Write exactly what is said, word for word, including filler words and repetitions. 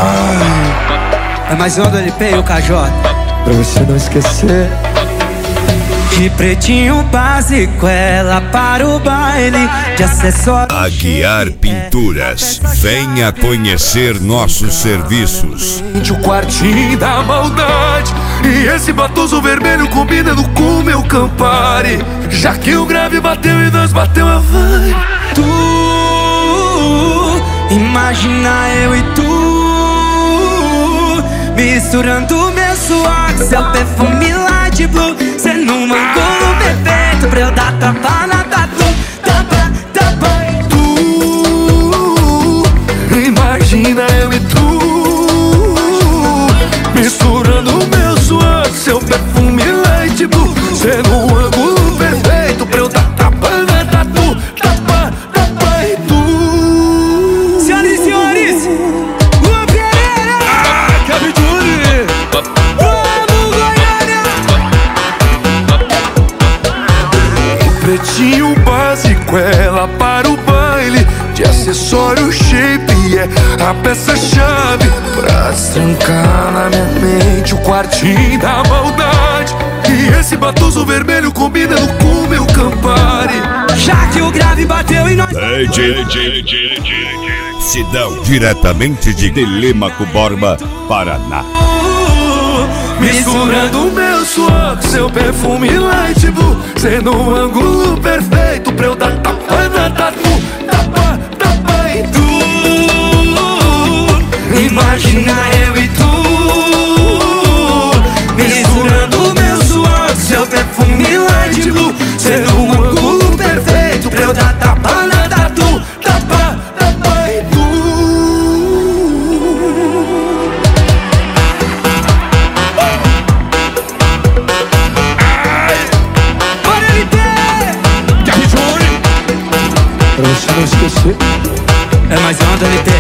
É mais uma do L P e o K J, pra você não esquecer. de pretinho básico, ela para o baile de acessório. Aguiar Pinturas, venha conhecer nossos serviços. O quartinho da maldade e esse batoso vermelho combinando com o meu Campari. Já que o grave bateu e nós bateu a vibe. Tu, imagina eu e tu misturando meu suor com seu perfume light blue. Cê num ângulo perfeito pra eu dar tapa na tatu. Tapa, tapa. Tu, imagina eu e tu misturando meu suor com seu perfume light blue. Cê num ângulo perfeito pra eu dar tapa na tatu. Tapa, tapa e tu. Senhoras e senhores, Luan Pereira! Ah, Cabiduri! Vamos, Goiânia! Pretinho básico, ela para o baile de acessório shape, é a peça-chave pra trancar na minha mente o quartinho da maldade. E esse batoso vermelho combinando com o meu Campari. Já que o grave bateu e nós... Sidão, diretamente de Telêmaco Borba, Paraná. Misturando meu suor com seu perfume light blue. Sendo um ângulo perfeito pra eu dar tapa na tatu. Tapa, tapa e tu. Imagina eu e tu misturando meu suor com seu perfume light blue. Sendo um ângulo perfeito pra eu dar tapa na tatu. Tapa, tapa e tu. Bora L P! Pra você não esquecer. É mais uma do L P